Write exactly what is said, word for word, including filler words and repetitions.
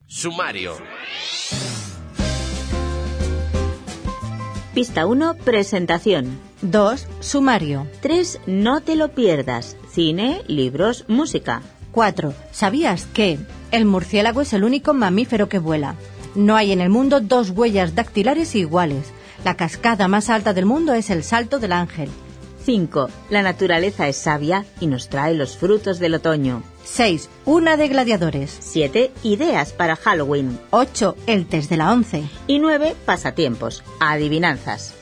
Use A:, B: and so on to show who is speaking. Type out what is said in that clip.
A: Sumario.
B: Pista uno, presentación.
C: dos. Sumario.
B: tres. No te lo pierdas. Cine, libros, música.
C: cuatro. ¿Sabías que el murciélago es el único mamífero que vuela? No hay en el mundo dos huellas dactilares iguales. La cascada más alta del mundo es el Salto del Ángel.
B: cinco. La naturaleza es sabia y nos trae los frutos del otoño.
C: seis. Una de gladiadores.
B: siete. Ideas para Halloween.
C: ocho. El test de la once.
B: Y nueve. Pasatiempos. Adivinanzas.